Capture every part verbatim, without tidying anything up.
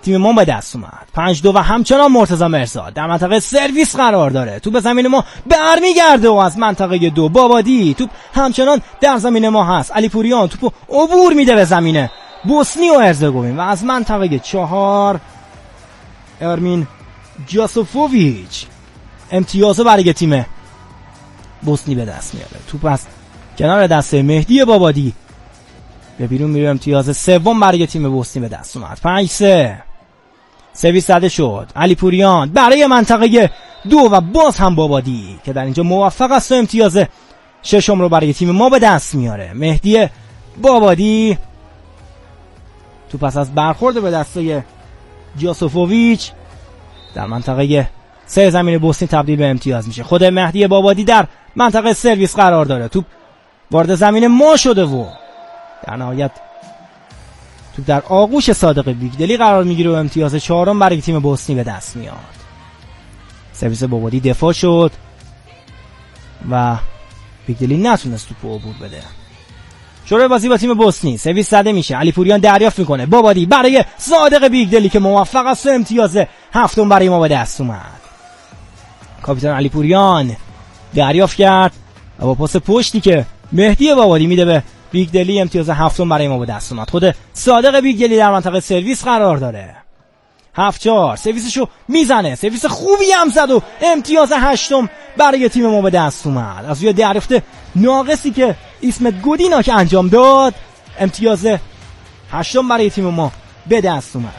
تیم ما به دست اومد. پنج دو و همچنان مرتضی مرزاد در منطقه سرویس قرار داره. توپ به زمین ما برمیگرده و از منطقه دو بابادی توپ همچنان در زمین ما هست. علی پوریان توپو عبور میده به زمین بوسنی و هرزگوین و از منطقه چهار ارمین جاسوفوویچ امتیاز برای تیم بوسنی به دست میاره. توپ از کنار دست مهدی بابادی به بیرون میره. امتیاز سوم برای تیم بوسنی به دست اومد. پنج سه سرویس زده شد. علی پوریان برای منطقه دو و باز هم بابادی که در اینجا موفق است و امتیاز ششم رو برای تیم ما به دست میاره. مهدی بابادی تو پس از برخورد به دسته جاسوفوویچ در منطقه سه زمین بوسنی تبدیل به امتیاز میشه. خود مهدی بابادی در منطقه سرویس قرار داره. توپ وارد زمین ما شده و در نهایت توپ در آغوش صادق بیگدلی قرار میگیره و امتیاز چهارم برای تیم بوسنی به دست میاد. سرویس بابادی دفاع شد و بیگدلی نتونست توپ عبور بده. شروع بازی با تیم بوسنی. سرویس زده میشه. علی پوریان دریافت میکنه. بابادی برای صادق بیگدلی که موفق است و امتیاز هفتم برای ما به دست اومد. کاپیتان علی پوریان دریافت کرد و با پاس پشتی که مهدی بابادی میده به بیگدلی امتیاز هفتم برای ما به دست اومد. خود صادق بیگدلی در منطقه سرویس قرار داره. هفت چهار سرویسشو میزنه. سرویس خوبی هم زد و امتیاز هشتم برای تیم ما به دست اومد. از روی دریافت ناقصی که اسمت گودینا که انجام داد امتیاز هشتم برای تیم ما به دست اومد.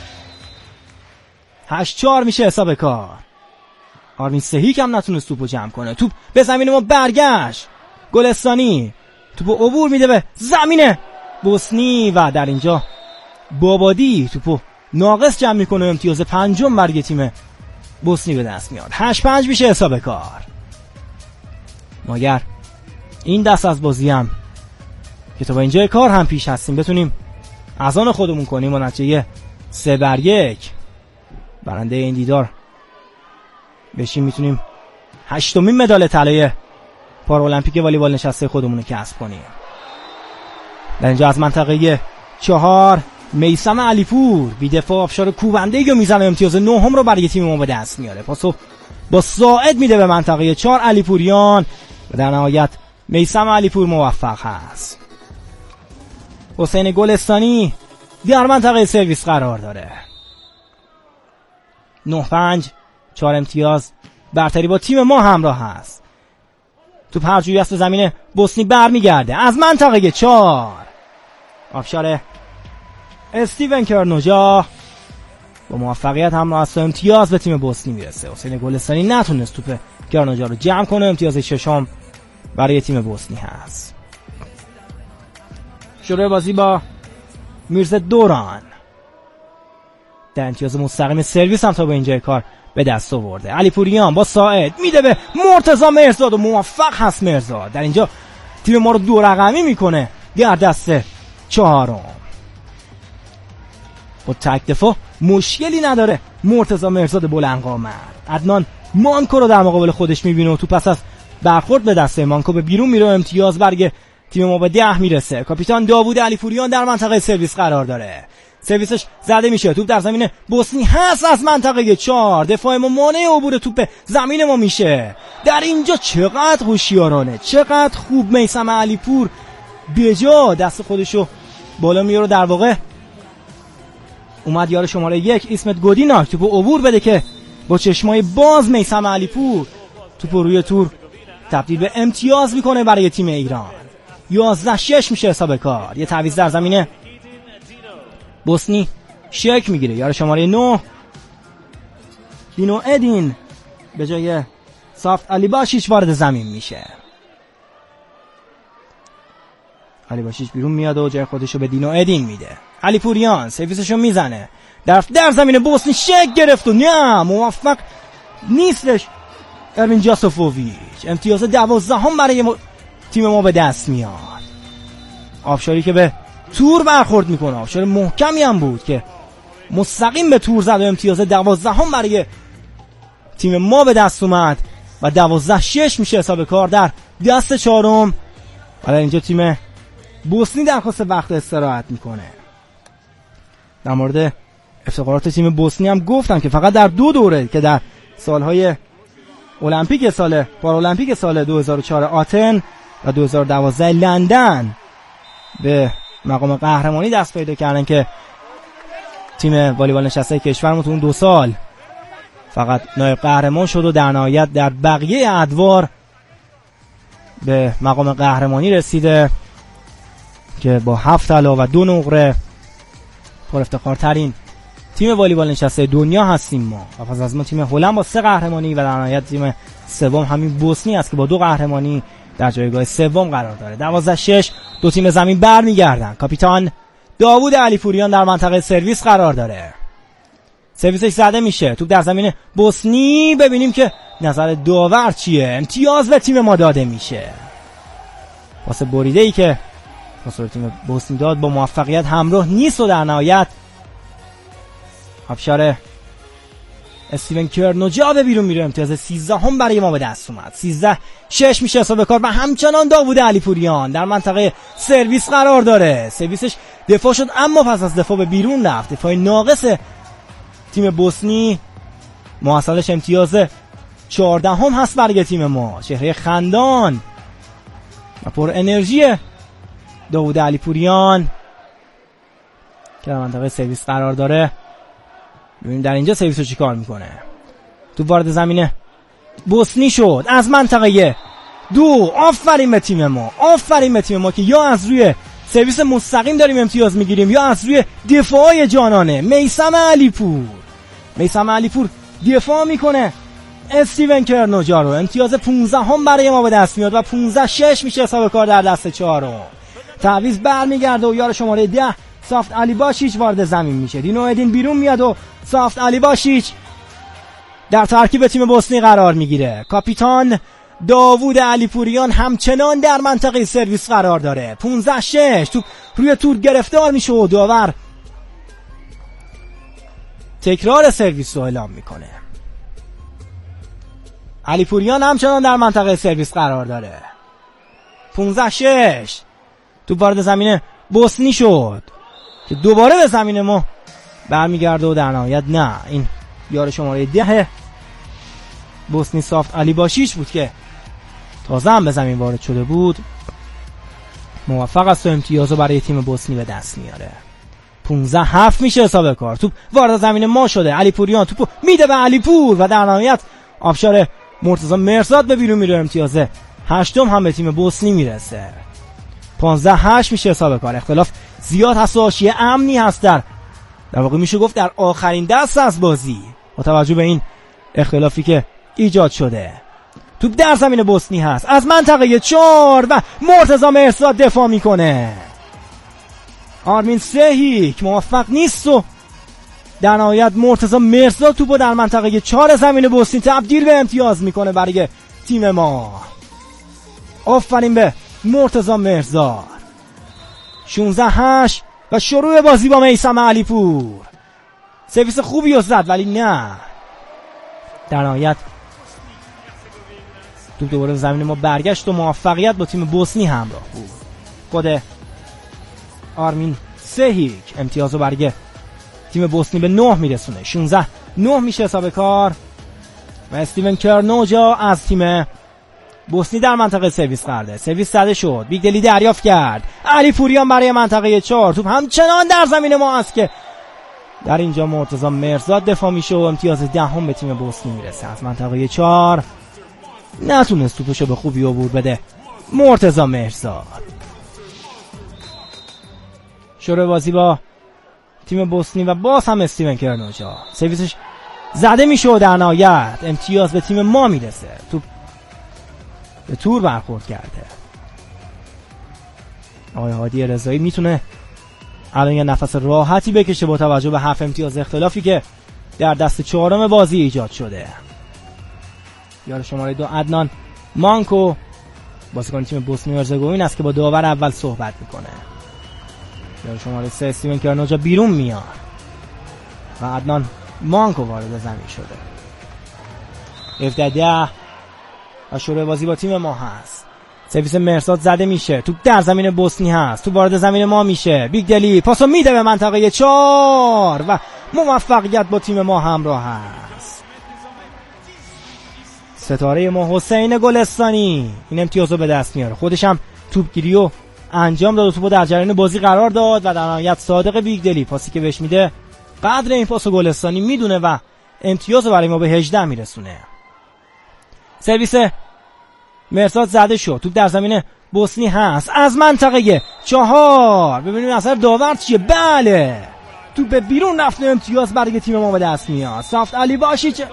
هشت چهار میشه حساب کار. آرمین سهیک هم نتونست توپو جمع کنه. توپ به زمین ما برگشت. گلستانی توپو عبور میده به زمین بوسنی و در اینجا بابادی توپو ناقص جمع میکنه. امتیاز پنجم برای تیم بوسنی به دست میاد. هشت پنج میشه حساب کار. مگر این دست از بازی هم که تا با اینجای کار هم پیش هستیم بتونیم از آن خودمون کنیم و نتیجه سه بر یک برنده این دیدار بشیم، میتونیم هشتمین مدال طلای پارالمپیک والیبال نشسته خودمون رو کسب کنیم. در اینجا از منطقه چهار میثم علیپور بی دفاع آبشار کوبنده رو میزنه. امتیاز نهم رو برای تیم ما به دست میاره. پاسو با ساعد میده به منطقه چهار علیپوریان و در نهایت میثم علیپور موفق هست. حسین گلستانی در منطقه سرویس قرار داره. نه پنج چهار امتیاز برتری با تیم ما همراه هست. تو پرجوی است زمین بوسنی برمیگرده از منطقه چهار. آبشار استیون کرنوجا با موفقیت همراه است و امتیاز به تیم بوسنی میرسه. حسین گلستانی نتونست توپ کرنوجا رو جمع کنه. امتیاز ششم برای تیم بوسنی هست. شروع بازی با میرزا دوران در امتیاز مستقیم سرویس هم تا به اینجای کار به دست آورده. علی پوریان با ساعد میده به مرتضی مرزاد و موفق هست مرزاد. در اینجا تیم ما رو دو رقمی میکنه در دست چهارم. با تک دفاع مشکلی نداره مرتضی مرزاد بلندقامت. عدنان مانکو رو در مقابل خودش میبینه و تو پس از برخورد به دسته مانکو به بیرون میره. امتیاز برای تیم ما به ده میرسه. کاپیتان داوود علی پوریان در منطقه سرویس قرار داره. سرویسش زده میشه. توپ در زمین بوسنی هست از منطقه چهار. دفاع ما مانع عبور توپ زمین ما میشه. در اینجا چقدر هوشیارانه، چقدر خوب میثم علیپور بجا دست خودشو بالا میاره. در واقع اومد یار شماره یک اسمت گودیناک توپو عبور بده که با چشمای باز میثم علیپور توپو روی تور تبدیل به امتیاز میکنه برای تیم ایران. یازده شش میشه حساب کار. یه تعویض در زمینه بوسنی شک میگیره. یار شماره نه دینو ادین به جای سافت علی باشیچ وارد زمین میشه. علی باشیچ بیرون میاد و جای خودشو به دینو ادین میده. علی پوریان سرویسشو میزنه در در زمین بوسنی شک گرفت و نه موفق نیستش. ارمین جاسوفوویچ امتیاز دوازدهم برای م... تیم ما به دست میاد. آبشاری که به تور برخورد میکنه. آبشار محکمی هم بود که مستقیم به تور زد و امتیاز دوازدهم برای تیم ما به دست اومد و دوازده شش میشه حساب کار در دست چهارم. حالا اینجا تیم بوسنی درخواست وقت استراحت میکنه. در مورد افتخارات تیم بوسنی هم گفتم که فقط در دو دوره که در سالهای المپیک سال پارالمپیک سال دو هزار و چهار آتن و دو هزار و دوازده لندن به مقام قهرمانی دست پیدا کردن که تیم والیبال نشسته کشورمون تو اون دو سال فقط نایب قهرمان شد و در نهایت در بقیه ادوار به مقام قهرمانی رسیده که با هفت طلا و دو نقره پر افتخارترین تیم والیبال نشسته دنیا هستیم ما. و پس از ما تیم هلند با سه قهرمانی و در نهایت تیم سوم همین بوسنی است که با دو قهرمانی در جایگاه سوم قرار داره. دوازده شش دو تیم زمین برمیگردن. کاپیتان داوود علیپوریان در منطقه سرویس قرار داره. سرویسش زده میشه. توپ در زمین بوسنی. ببینیم که نظر داور چیه. امتیاز به تیم ما داده میشه. واسه بریده ای که واسه تیم بوسنی داد با موفقیت همراه نیست و در نهایت آبشار استیون کرنوجا به بیرون میره. امتیاز سیزده هم برای ما به دست اومد. سیزده شش میشه حساب کار و همچنان داوود علیپوریان در منطقه سرویس قرار داره. سرویسش دفاع شد اما پس از دفاع به بیرون رفت. دفاع ناقص تیم بوسنی محصلش امتیاز چهارده هم هست برای تیم ما. چهره خندان و پر انرژی داوود علیپوریان که در منطقه سرویس قرار داره. ببینیم در اینجا سرویس رو چی کار میکنه. تو وارد زمین بوسنی شد از منطقه دو. آفرین به تیم ما. آفرین به تیم ما که یا از روی سرویس مستقیم داریم امتیاز میگیریم یا از روی دفاع جانانه. میثم علیپور میثم علیپور دفاع میکنه استیون کرنوجا رو. امتیاز پانزده هم برای ما به دست میاد و پانزده شش میشه حساب کار در دست چهارم. تعویض برمیگرده و یار شماره ده سافت علی باشیچ وارد زمین میشه. دینو ادین بیرون میاد و سافت علی باشیچ در ترکیب تیم بوسنی قرار میگیره. کاپیتان داوود علیپوریان همچنان در منطقه سرویس قرار داره. پانزده شش تو روی تور گرفتار میشه و داور تکرار سرویس رو اعلام میکنه. علیپوریان همچنان در منطقه سرویس قرار داره. پانزده شش تو وارد زمین بوسنی شد که دوباره به زمین ما برمیگرده و در نهایت نه این یار شماره ده بوسنی سافت علی باشیچ بود که تازه هم به زمین وارد شده بود. موفق است و امتیازو برای تیم بوسنی به دست میاره. پانزده هفت میشه حساب کار. توپ وارد زمین ما شده. علیپوریان توپو میده به علیپور و در نهایت آبشار مرتضی مرزاد به بیرون میره. امتیاز هشتم هم به تیم بوسنی میرسه. پانزده هشت میشه حساب کار. اختلاف زیاد هست و حاشیه امنی هست در در واقع میشه گفت در آخرین دست از بازی با توجه به این اختلافی که ایجاد شده. توپ در زمین بوسنی هست از منطقه چهار و مرتضی مرزاد دفاع میکنه. آرمین سهیک موفق نیست و در نهایت مرتضی مرزاد توپو در منطقه چهار زمین بوسنی تبدیل به امتیاز میکنه برای تیم ما. آفرین به مرتضی مرزاد. شانزده هشت و شروع بازی با میثم علیپور. سرویس خوبی رو زد ولی نه در نهایت توپ دوباره زمین ما برگشت و موفقیت با تیم بوسنی همراه بود. خود آرمین سهیک امتیازو برای تیم بوسنی به نه میرسونه. شانزده نه میشه حساب کار و استیون کرنوجا از تیم بوسنی در منطقه سرویس قرده. سرویس زده شد. بیگ دلی دریافت کرد. علیپوریان برای منطقه چهار. توپ همچنان در زمین ما است که در اینجا مرتضی مرزاد دفاع میشه و امتیاز دهم به تیم بوسنی میرسه. از منطقه چهار نتونست توپشو به خوبی عبور بده مرتضی مرزاد. شروع بازی با تیم بوسنی و باز هم استیون کرنوجا. سرویسش زده میشه و در نهایت امتیاز به تیم ما میرسه. توپ به تور برخورد کرده. آقای هادی رضایی میتونه الان یه نفس راحتی بکشه با توجه به هفت امتیاز اختلافی که در دست چهارم بازی ایجاد شده. یار شماره دو عدنان مانکو بازیکن تیم بوسنی و هرزگوین است که با داور اول صحبت میکنه. یار شماره سه استیون کرنوجا بیرون میاد و عدنان مانکو وارد زمین شده. هفده ده و شروع بازی با تیم ما هست. سرویس مرزاد زده میشه. توپ در زمین بوسنی هست. توپ وارد زمین ما میشه. بیگ دلی پاسو میده به منطقه چهار و موفقیت با تیم ما همراه است. ستاره ما حسین گلستانی این امتیاز رو به دست میاره. خودش هم توپگیری رو انجام داد و توپو در جریان بازی قرار داد و در نهایت صادق بیگدلی پاسی که بهش میده قدر این پاس گلستانی میدونه و امتیاز برای ما به هجده میرسونه. سرویس مرساد زده شد. توپ در زمین بوسنی هست از منطقه چهار. ببینیم اثر داور چیه. بله توپ به بیرون رفت. امتیاز برای تیم ما به دست میاد. سافت علی باشیچ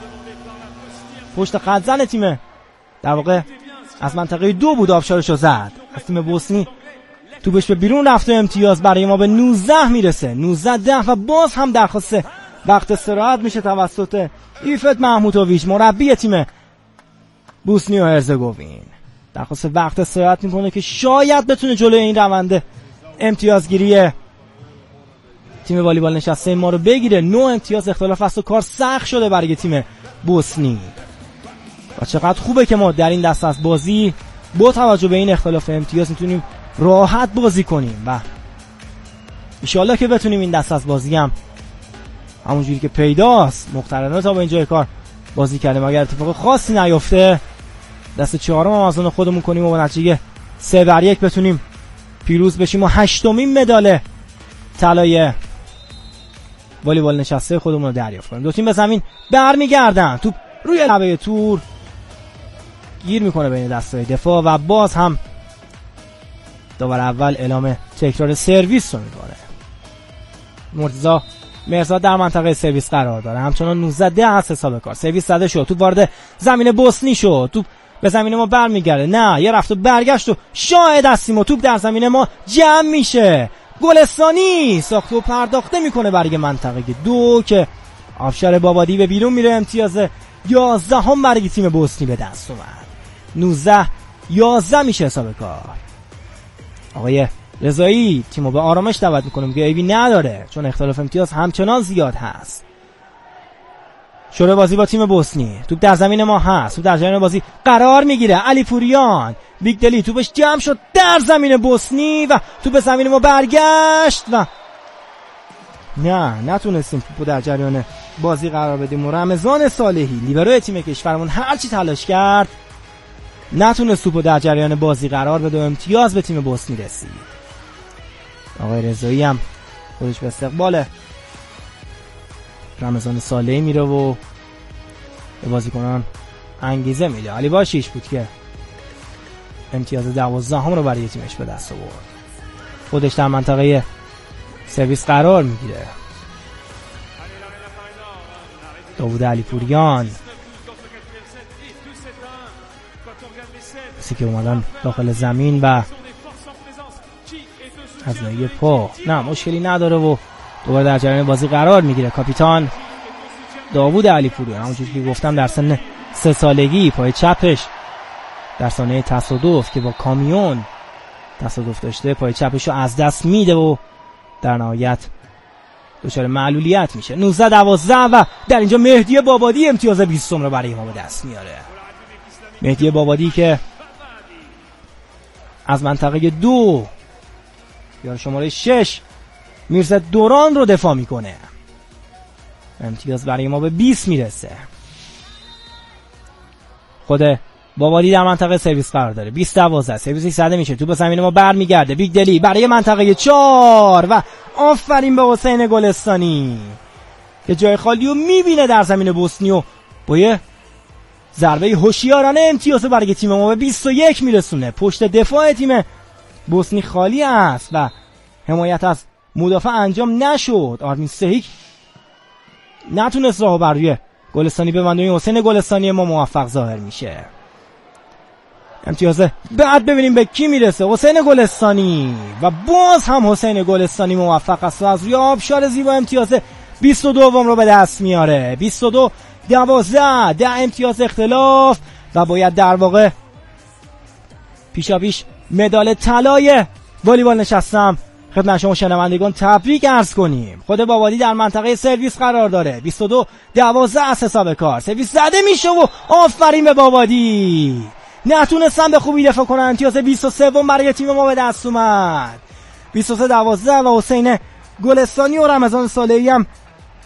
پشت خط زن تیم در واقع از منطقه دو بود آبشارشو زد از تیم بوسنی. توپش به بیرون رفت. امتیاز برای ما به نوزده میرسه. نوزده ده و باز هم درخواست وقت استراحت میشه توسط ایفت محمودوویچ مربی تیم بوسنی و هرزگوین. درخواست وقت استراحت میکنه که شاید بتونه جلوی این روند امتیازگیری تیم والیبال نشسته ما رو بگیره. نو امتیاز اختلاف است و کار سخت شده برای تیم بوسنی و چقدر خوبه که ما در این دست از بازی با توجه به این اختلاف امتیاز میتونیم راحت بازی کنیم و انشالله که بتونیم این دست از بازی هم همونجوری که پیداست مقترنانه تا به اینجای کار بازی کردیم. اگر اتفاق خاصی نیفته دست چهارم هم از اون خودمون کنیم و با نتیجه سه بر یک بتونیم پیروز بشیم و هشتمین مدال طلای والیبال نشسته خودمون رو دریافت کنیم. دو تیم به زمین برمیگردن. توپ روی لبه تور گیر میکنه بین دستای دفاع و باز هم داور اول اعلام تکرار سرویس رو میکنه. مرتضی مرزاد در منطقه سرویس قرار داره. همچنان نوزده ده از حساب کار. سرویس زده شد. توپ وارد زمین بوسنی شد. توپ به زمین ما برمیگرده. نه یه رفت و برگشت و شاهد هستیم و توپ در زمین ما جمع میشه. گلستانی ساخت و پرداخته میکنه برای منطقه دو که آفشار بابادی به بیرون میره. امتیاز یازده هم برای تیم بوسنی به دست اومد. نوزده یازده میشه حساب کار. آقای رضایی تیمو به آرامش دعوت میکنم که عیبی نداره چون اختلاف امتیاز همچنان زیاد هست. شروع بازی با تیم بوسنی. توپ در زمین ما هست. توپ در جریان بازی قرار میگیره. علی پوریان بیگدلی توپش جمع شد در زمین بوسنی و توپ به زمین ما برگشت و نه نتونستیم توپو در جریان بازی قرار بدیم و رمضان صالحی لیبروی تیم کشورمون هرچی تلاش کرد نتونست توپو در جریان بازی قرار بده و امتیاز به تیم بوسنی رسید. آقای رضایی هم خودش به استقبال رمضان صالحی میره و به بازیکنان انگیزه میده. علی باشیچ بود که امتیاز دوازده هم رو برای تیمش به دست آورد. خودش در منطقه سرویس قرار میگیره. داوود علی پوریان کسی که اومدن داخل زمین و از ناحیه پا نه مشکلی نداره و دوباره در جریان بازی قرار میگیره. کاپیتان داوود علی پوریان همونجوری که گفتم در سن سه سالگی پای چپش در سانحه تصادف که با کامیون تصادف داشته پای چپش رو از دست میده و در نهایت دچار معلولیت میشه. نوزده دوازده و در اینجا مهدی بابادی امتیاز بیستم رو برای ما به دست میاره. مهدی بابادی که از منطقه دو یا شماره شش میرزا دوران رو دفاع میکنه. امتیاز برای ما به بیست میرسه. خود بابادی در منطقه سرویس قرار داره. بیست دوازده سرویسی زده میشه. تو به زمین ما برمیگرده. بیگدلی برای منطقه چهار و آفرین به حسین گلستانی که جای خالی رو میبینه در زمین بوسنی و با یه ضربه هوشیارانه امتیاز برای تیم ما به بیست و یک میرسونه. پشت دفاع تیم بوسنی خالی است و حمایت از مدافع انجام نشد. آرمین سهیک نتونست راهو بر روی گلستانی ببنده. حسین گلستانی ما موفق ظاهر میشه. امتیاز بعد ببینیم به کی میرسه. حسین گلستانی و باز هم حسین گلستانی موفق است و از روی آبشار زیبا امتیاز بیست و دو رو به دست میاره. بیست و دو دوازده ده امتیاز اختلاف و باید در واقع پیشا پیش مدال طلای والیبال نشستم خدمت شما شنوندگان تبریک عرض کنیم. خود بابادی در منطقه سرویس قرار داره. بیست و دو دوازده از حساب کار. سرویس زده میشه و آفرین به بابادی. نتونستن به خوبی دفاع کنن. امتیاز بیست و سه برای تیم ما به دست اومد. بیست و سه دوازده و حسین گلستانی و رمضان صالحی هم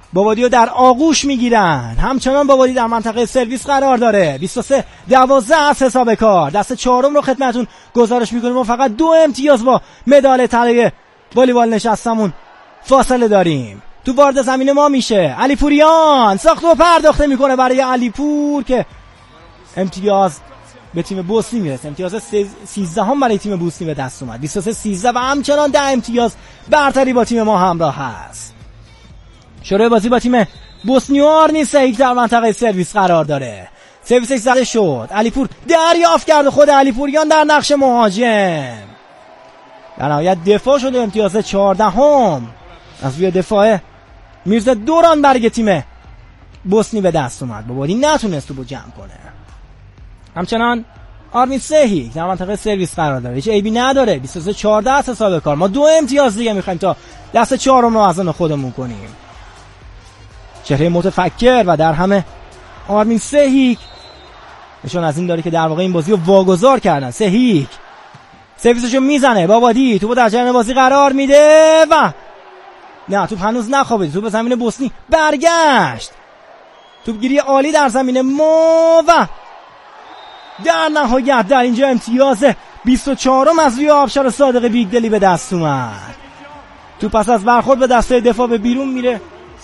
بابادیو در آغوش میگیرن. همچنان بابادی در منطقه سرویس قرار داره. بیست و سه دوازده از حساب کار. دست چهارم رو خدمتتون گزارش میکنیم و فقط دو امتیاز با مدال طلای والیبال نشستمون فاصله داریم. تو وارد زمین ما میشه علی پوریان، ساخت و پرداخته میکنه برای علی پور که امتیاز به تیم بوسنی میرسه. امتیاز سیزده هم برای تیم بوسنی به دست اومد. بیست و سه سیزده و همچنان ده امتیاز برتری با تیم ما همراه هست. شروع بازی با تیم بوسنی و آرمیسهیک در منطقه سرویس قرار داره. سرویسش زده شد، علی پور دریافت کرد، خود علی پوریان در نقش مهاجم. در نهایت دفاع شده. امتیاز چهارده هم از روی دفاع میرزا دوران برگ تیم بوسنی به دست اومد. بابادی نتونست تو جمع کنه. همچنان آرمیسهیک در منطقه سرویس قرار داره، هیچ عیبی نداره. بیست و سه چهارده از حساب کار. ما دو امتیاز دیگه میخوایم تا دست چهارم رو از آن خودمون کنیم. چهره متفکر و در همه آرمیسهیک نشون از این داره که در واقع این بازی رو واگذار کردن. سهیک سرویسشو میزنه، بابادی توپو در جریان بازی قرار میده و نه، توپ هنوز نخوابید. توپ به زمین بوسنی برگشت. توپگیری عالی در زمین ما و در نهایت در اینجا امتیاز بیست و چهارم از روی آبشار صادق بیگدلی به دست اومد. توپ پس از برخورد به دسته دفاع به بیرون میره.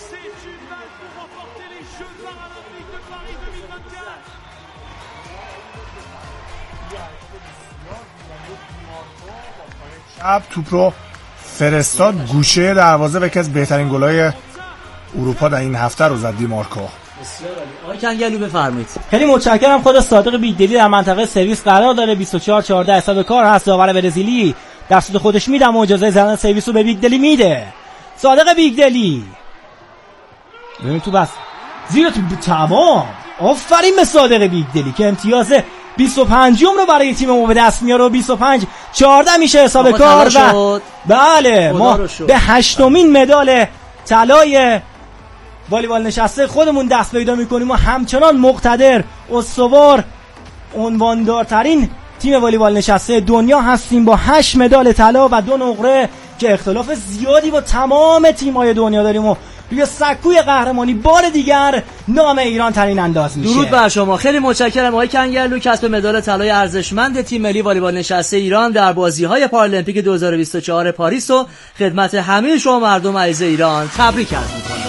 شب توپ رو فرستاد گوشه دروازه و یکی از بهترین گل‌های اروپا در این هفته رو زد دیمارکو. آقای کنگلو بفرمایید. خیلی متشکرم. خود صادق بیگدلی در منطقه سرویس قرار داره. بیست و چهار چهارده حساب کار هست. داور برزیلی در سود خودش میده و اجازه زدن سرویس رو به بیگدلی میده. صادق بیگدلی ببین تو بس زیر تو تمام. آفرین به صادق بیگدلی که امتیاز بیست و پنج رو برای تیم ما به دست میاره و بیست و پنج چهارده میشه حساب کار و بله ما به هشتمین مدال طلای والیبال نشسته خودمون دست پیدا میکنیم و همچنان مقتدر استوار عنواندارترین تیم والیبال نشسته دنیا هستیم با هشت مدال طلا و دو نقره که اختلاف زیادی با تمام تیم‌های دنیا داریم و روی سکوی قهرمانی بار دیگر نام ایران ترین انداز میشه. درود بر شما. خیلی متشکرم آقای کنگلو. کسب مدال طلای ارزشمند تیم ملی والیبال نشسته ایران در بازی‌های پارالمپیک دو هزار و بیست و چهار پاریس و خدمت همه شما مردم عزیز ایران تبریک عرض می‌کنم.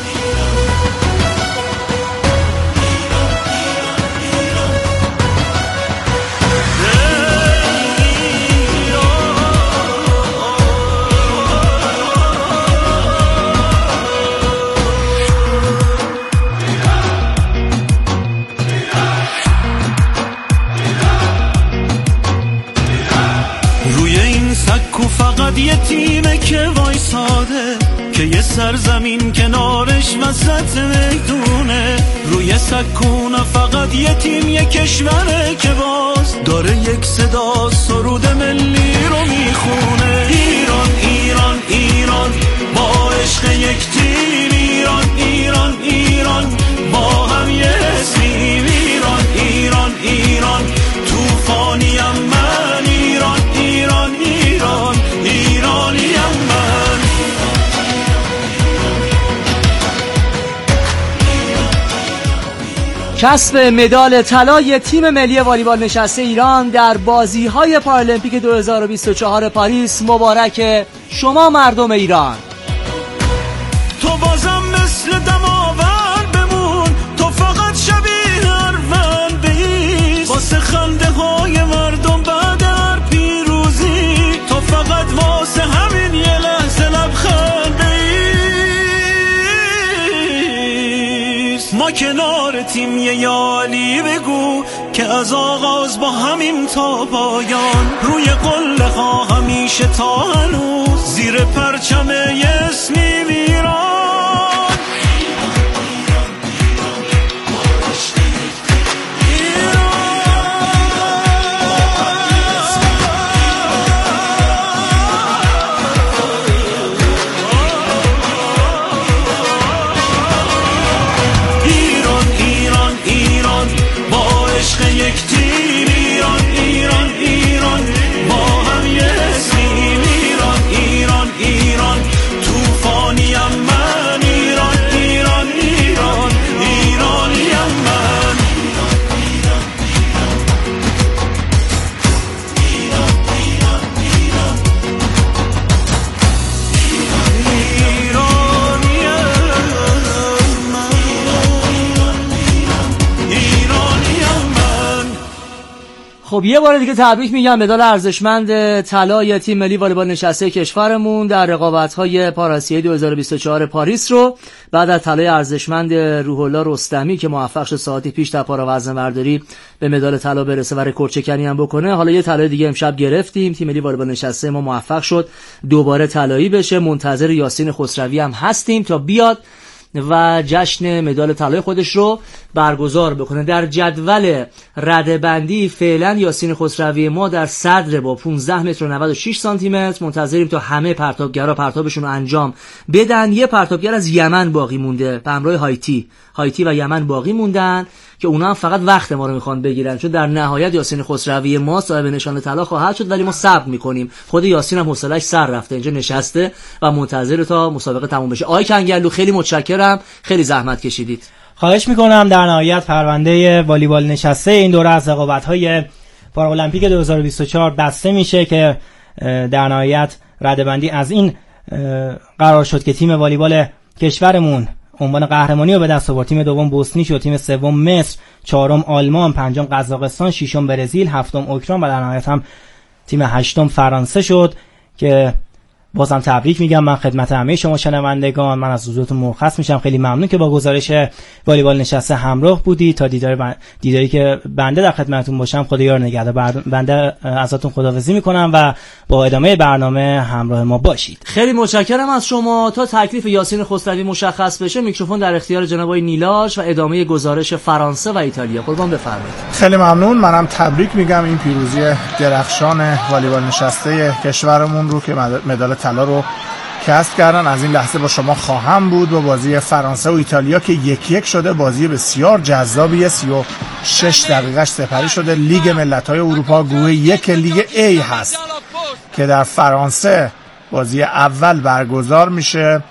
فقط یه تیمه که وایساده که یه سرزمین کنارش وسط میدونه. روی سکونه فقط یه تیم یه کشوره که باز داره یک صدا سرود ملی رو میخونه. ایران ایران ایران با عشق یک تیم. ایران ایران ایران با هم یه اسمیم. ایران ایران ایران توفانیم من. ایران ایران ایران ایرانیم من. کسب مدال طلای تیم ملی والیبال نشسته ایران در بازی‌های پارالمپیک دو هزار و بیست و چهار پاریس مبارک شما مردم ایران. تو بازم مثل دماوند بمون. تو فقط شبیه اروند بیست واسه خنده های مردم بعد هر پیروزی. تو فقط واسه همین یه لحظه لبخند بیست. ما کنار تیم یه یالی بگو که از آغاز با همیم تا پایان. روی قله ها همیشه تا هنوز زیر پرچم یه اسمی میران. یک تیم. ایران ایران ایران با هم یه اسمیم. ایران ایران ایران توفانیم من. خب یه بار دیگه تبریک میگم مدال ارزشمند طلای تیم ملی والیبال نشسته کشورمون در رقابت‌های پاراسیایی دو هزار و بیست و چهار پاریس رو بعد از طلای ارزشمند روح الله رستمی که موفق شد ساعتی پیش در پارا وزنه‌برداری به مدال طلا برسه و رکورد چکنی هم بکنه. حالا یه طلای دیگه امشب گرفتیم، تیم ملی والیبال نشسته ما موفق شد دوباره طلایی بشه. منتظر یاسین خسروی هم هستیم تا بیاد و جشن مدال طلای خودش رو برگزار بکنه. در جدول رده‌بندی فعلا یاسین خسروی ما در صدر با پانزده متر و نود و شش سانتی متر. منتظریم تا همه پرتابگرا پرتابشون رو انجام بدن. یه پرتابگر از یمن باقی مونده به همراه هایتی هایتی و یمن باقی موندن که اونا هم فقط وقت ما رو میخوان بگیرن، چون در نهایت یاسین خسروی ما صاحب نشان طلا خواهد شد، ولی ما صبر میکنیم. خود یاسین هم حوصله‌اش سر رفته، اینجا نشسته و منتظر تا مسابقه تموم بشه. آقای کنگرلو خیلی متشکرم، خیلی زحمت کشیدید. خواهش میکنم. در نهایت پرونده والیبال نشسته این دوره از رقابت‌های پارالمپیک دو هزار و بیست و چهار بسته میشه که در نهایت رده‌بندی از این قرار شد که تیم والیبال کشورمون عنوان قهرمانی رو به دست آورد. تیم دوم بوسنی شد، تیم سوم مصر، چهارم آلمان، پنجم قزاقستان، ششم برزیل، هفتم اوکراین و در نهایت هم تیم هشتم فرانسه شد که بازم تبریک میگم من خدمت همه شما شنوندگان. من از حضورتون مرخص میشم. خیلی ممنون که با گزارش والیبال نشسته همراه بودی. تا دیدار بند... دیداری که بنده در خدمتتون باشم خدایار نگهدار. بنده ازتون خداحافظی میکنم و با ادامه برنامه همراه ما باشید. خیلی متشکرم از شما. تا تکلیف یاسین خسروی مشخص بشه میکروفون در اختیار جناب آقای نیلاش و ادامه گزارش فرانسه و ایتالیا. قربان بفرمایید. خیلی ممنون. منم تبریک میگم این پیروزی درخشان والیبال نشسته کشورمون رو که مدال طلا رو کسب کردن. از این لحظه با شما خواهم بود با بازی فرانسه و ایتالیا که یک یک شده. بازی بسیار جذابیه، سی و شش دقیقش سپری شده. لیگ ملت‌های اروپا گروه یک لیگ A هست که در فرانسه بازی اول برگزار میشه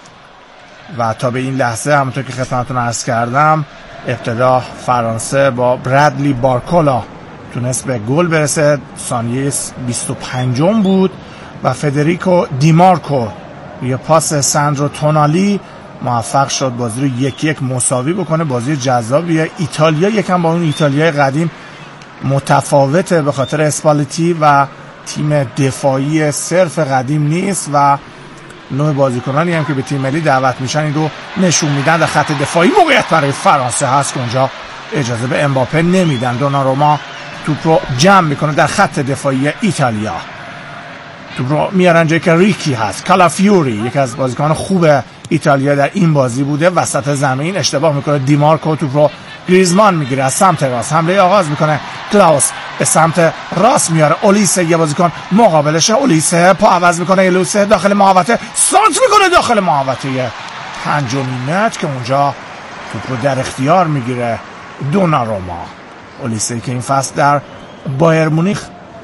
و تا به این لحظه همونطور که خدمتتون عرض کردم ابتدا فرانسه با برادلی بارکولا تونست به گل برسه، ثانیه بیست و پنجم بود و فدریکو دیمارکو یه پاس ساندرو تونالی موفق شد بازی رو یک یک مساوی بکنه. بازی جذابیه. ایتالیا یکم با اون ایتالیای قدیم متفاوته به خاطر اسپالتی و تیم دفاعی صرف قدیم نیست و نوع بازیکنانی هم که به تیم ملی دعوت میشن این رو نشون میدن. در خط دفاعی موقعیت برای فرانسه هست که اونجا اجازه به امباپه نمیدن. دوناروما توپ رو جمع میکنه در خط دفاعی ایتالیا. توپ رو میارن جایی که ریکی هست. کالافیوری یک از بازیکن خوب ایتالیا در این بازی بوده. وسط زمین اشتباه میکنه دیمارکو، توپ رو گریزمان میگیره از سمت راست، حمله آغاز میکنه. کلاوس به سمت راست میاره. اولیسه یه بازیکن مقابلشه. اولیسه پا عوض میکنه. الوسه داخل محوطه سانت میکنه داخل محوطه پنجمین متر که اونجا توپ رو در اختیار میگیره دوناروما. اولیسه که این فصل در بایر مونیخ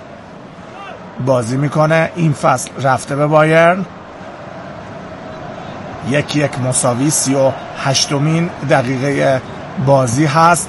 بازی میکنه، این فصل رفته به بایرن. یک یک مساوی. سی و هشتمین دقیقه بازی هست.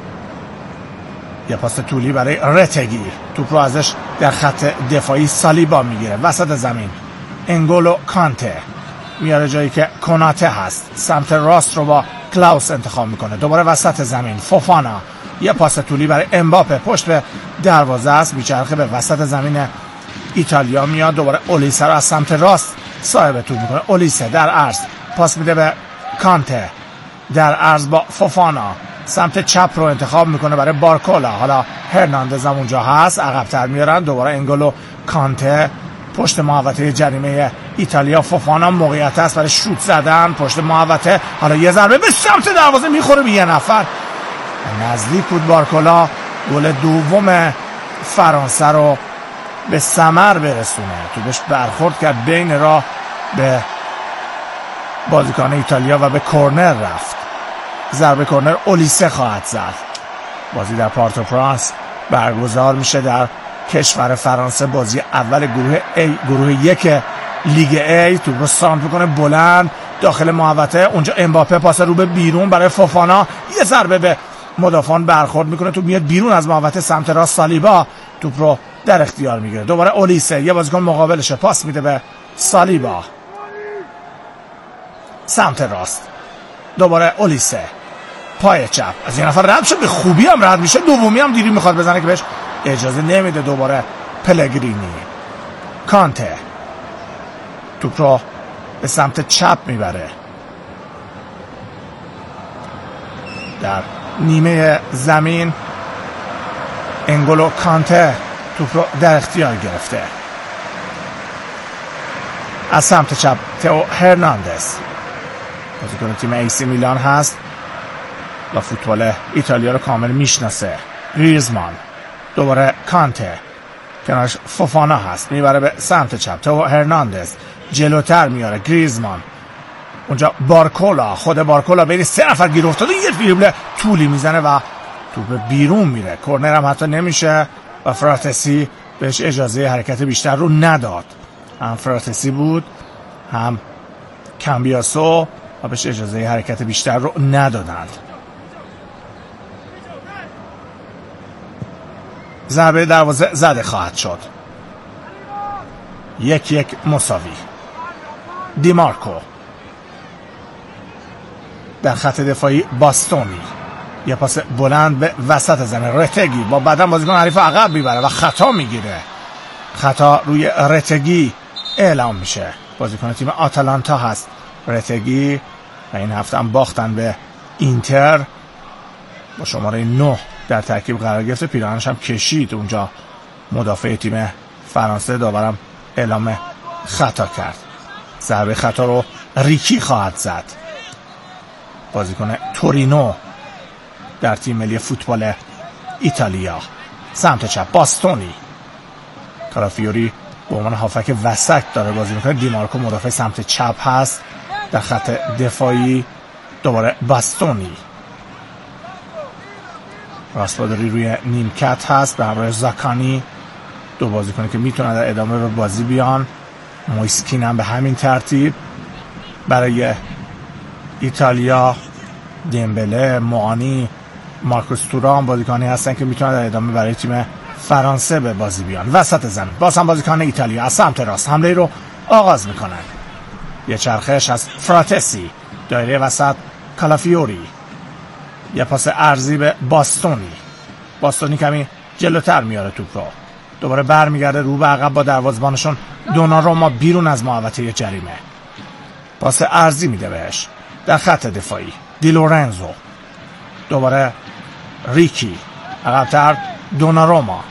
یه پاس طولی برای رتگی، توپ رو ازش در خط دفاعی سالیبا میگیره. وسط زمین انگولو کانته میاره جایی که کناته هست. سمت راست رو با کلاوس انتخاب میکنه. دوباره وسط زمین فوفانا، یه پاس طولی برای امباپه پشت به دروازه است. میچرخه به وسط زمین ایتالیا میاد. دوباره اولیسه رو از سمت راست صاحب توپ میکنه. اولیسه در عرض پاس میده به کانته، در عرض با فوفانا سمت چپ رو انتخاب میکنه برای بارکولا. حالا هرناندز هم اونجا هست، عقب‌تر میارن. دوباره انگولو کانته پشت محوطه جریمه ایتالیا. فوفانا موقعیت است برای شوت زدن پشت محوطه. حالا یه ضربه به سمت دروازه میخوره به یه نفر. نزدیک بود بارکولا گل دوم فرانسه رو به ثمر برسونه. تو بهش برخورد کرد بین راه به بازیکن ایتالیا و به کورنر رفت. ضربه کورنر اولیسه خواهد زد. بازی در پارتو پرانس برگزار میشه در کشور فرانسه. بازی اول گروه A، گروه یک لیگ A. تو رو سانت میکنه بلند داخل محوطه. اونجا امباپه پاس رو به بیرون برای فوفانا، یه ضربه به مدافعان برخورد میکنه. تو میاد بیرون از محوطه سمت راست. سالیبا توپ رو در اختیار میگیره. دوباره اولیسه یه بازیکن مقابلشه، پاس میده به سالیبا سمت راست. دوباره اولیسه پای چپ از این نفر رد شد، به خوبی هم رد میشه. دومی هم دیری میخواد بزنه که بهش اجازه نمیده دوباره پلگرینی. کانته توپ رو به سمت چپ میبره. در نیمه زمین انگولو کانته توپ رو در اختیار گرفته. از سمت چپ تئو هرناندز بازیکن تیم ایسی میلان هست و فوتبال ایتالیا رو کامل میشناسه. گریزمان دوباره کانته، کنارش فوفانا هست، میبره به سمت چپ. تئو هرناندز جلوتر میاره. گریزمان اونجا بارکولا، خود بارکولا بین سه نفر گیر افتاده، یه دریبل طولی میزنه و توپ بیرون میره. کورنر هم حتی نمیشه و فراتسی بهش اجازه حرکت بیشتر رو نداد. هم فراتسی بود هم کامبیاسو و بهش اجازه حرکت بیشتر رو ندادند. ضربه دروازه زده خواهد شد. یک یک مساوی. دیمارکو در خط دفاعی باستونی، یه پاس بلند به وسط زمین. رتگی با بدن بازیکن حریف عقب میبره و خطا میگیره. خطا روی رتگی اعلام میشه. بازیکن تیم آتالانتا هست رتگی و این هفته هم باختن به اینتر با شماره نه در ترکیب قرار گرفته. پیراهنش هم کشید. اونجا مدافع تیم فرانسه داورم اعلام خطا کرد. ضربه خطا رو ریکی خواهد زد، بازیکن تورینو در تیم ملی فوتبال ایتالیا. سمت چپ باستونی، کالافیوری به عنوان هافک وسط داره بازی میکنه. دیمارکو مدافع سمت چپ هست. در خط دفاعی دوباره باستونی، راستپادری روی نیمکت هست به همراه زاکانی، دو بازیکنی که میتونن در ادامه به بازی بیان. مویسکین هم به همین ترتیب. برای ایتالیا دیمبله، موانی، مارکوس تورام بازیکنی هستن که میتونن در ادامه برای تیم فرانسه به بازی بیان. وسط زمین باز هم بازیکن ایتالیا از سمت راست حمله رو آغاز میکنن. یه چرخش از فراتسی، دایره وسط کالافیوری، یه پاس عرضی به باستونی. باستونی کمی جلوتر میاره توپ رو، دوباره برمیگرده رو به عقب با دروازه‌بانشون دوناروما بیرون از محوطه جریمه. پاس عرضی میده بهش در خط دفاعی. دی لورنزو، دوباره ریکی، عقب‌تر دوناروما،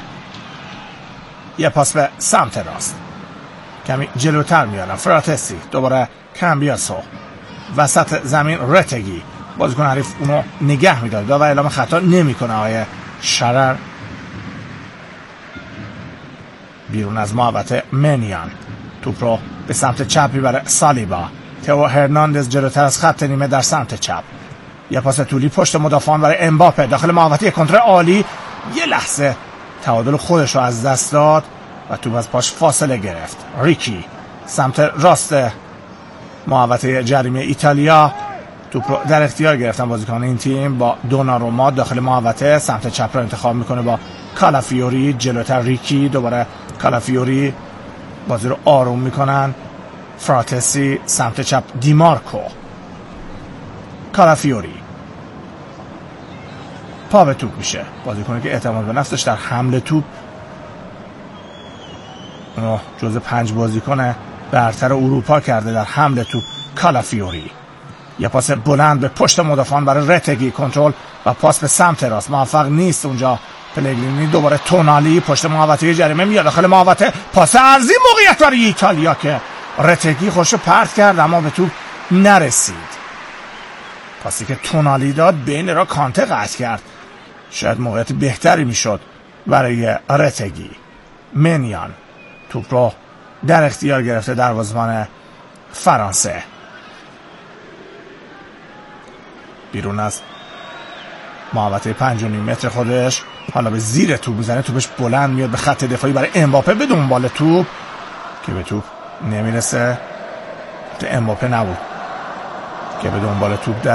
یه پاس به سمت راست، کمی جلوتر میارن فراتسی، دوباره کامبیاسو، وسط زمین رتگی، بازیکن حریف اونو نگه میداره و اعلام خطا نمیکنه. آقای شرر بیرون از محوطه. منیان توپ رو به سمت چپ میبره. سالیبا، تئو هرناندز جلوتر از خط نیمه در سمت چپ، یه پاس طولی پشت مدافعان برای امباپه داخل محوطه. کنترل عالی، یه لحظه تعادل خودش رو از دست داد و توپ از پاش فاصله گرفت. ریکی سمت راست محوطه جریمه ایتالیا، توپ رو در اختیار گرفتن بازیکن این تیم با دوناروما داخل محوطه. سمت چپ رو انتخاب میکنه با کالافیوری، جلوتر ریکی، دوباره کالافیوری، بازی رو آروم میکنن. فراتسی سمت چپ دیمارکو، کالافیوری پا به توپ میشه، بازیکنی که اعتماد به نفس داشت در حمله توپ. اونو جزء پنج بازیکن برتر اروپا کرده در حمله توپ. کالافیوری، یه پاس بلند به پشت مدافعان برای رتگی، کنترل و پاس به سمت راست، موفق نیست اونجا پلگرینی. دوباره تونالی پشت محوطه جریمه میاد داخل محوطه، پاس عرضی، موقعیت برای ایتالیا که رتگی خوش پرت کرد اما به توپ نرسید. پاسی که تونالی داد بین را کانته قطع کرد، شاید موقعیت بهتری میشد برای رتگی. منیان توپ رو در اختیار گرفته دروازه‌بان فرانسه، بیرون از محوطه پنج و نیم متر خودش، حالا به زیر توپ میزنه، توپش بلند میاد به خط دفاعی برای امباپه به دنبال توپ که به توپ نمیرسه. امباپه نبود که به دنبال توپ در